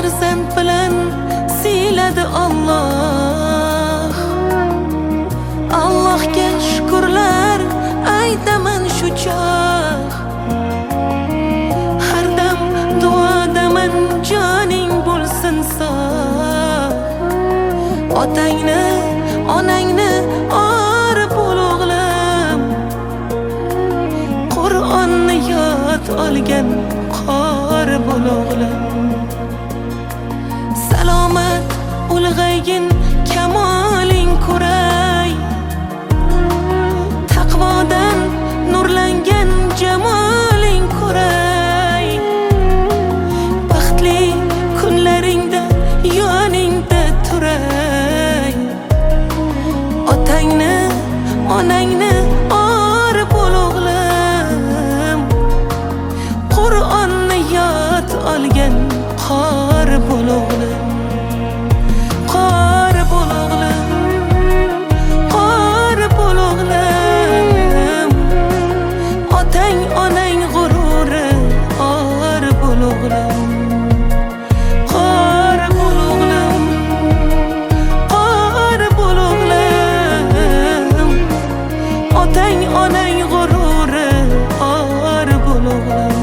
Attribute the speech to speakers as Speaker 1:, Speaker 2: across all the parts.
Speaker 1: farzand bilan siyladi Alloh. Allohga shukrlar aytaman shu choq. Har dam duodaman joning bo'lsin sog'. Otangni, onangni orib ulug'lam. Qur'onni yod olgan qori bo'l o'g'lim. Salomat ulg'aygin, kamoling ko'ray. Taqvodan nurlangan jamoling ko'ray. Baxtli kunlaringda yoningda turay. Otangni, onangni orib ul o'g'lim. Qur'onni yod olgan qori bo'l o'g'lim. Qori bo'l o'g'lim. Qori bo'l o'g'lim. Otang onang g'ururi qori bo'l o'g'lim. Qori bo'l o'g'lim. Qori bo'l o'g'lim. Otang onang g'ururi qori bo'l o'g'lim.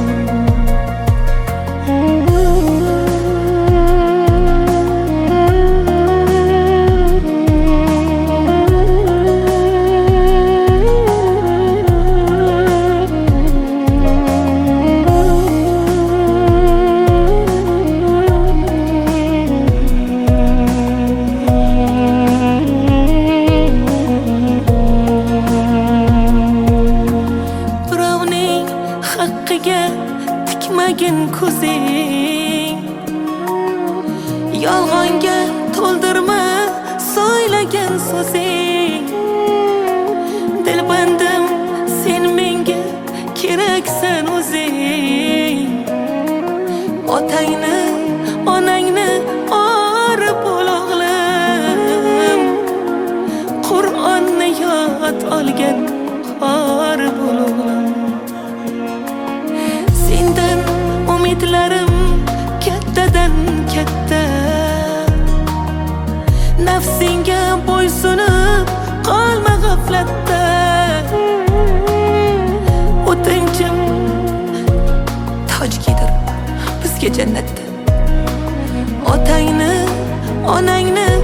Speaker 1: Haqqiga tikmagin ko'zing. Yolg'onga to'ldirma so'ylagan so'zing. Dilbandim, sen menga keraksan o'zing. Otangni, onangni orib ul o'g'lim. Qur'onni yod olgan qori bo'l o'g'lim. Sendan umidlarim kattadan katta. Nafsinga bo'ysunib qolma g'aflatda. O'tinchim toj kiydir bizga jannatda. Otangni, onangni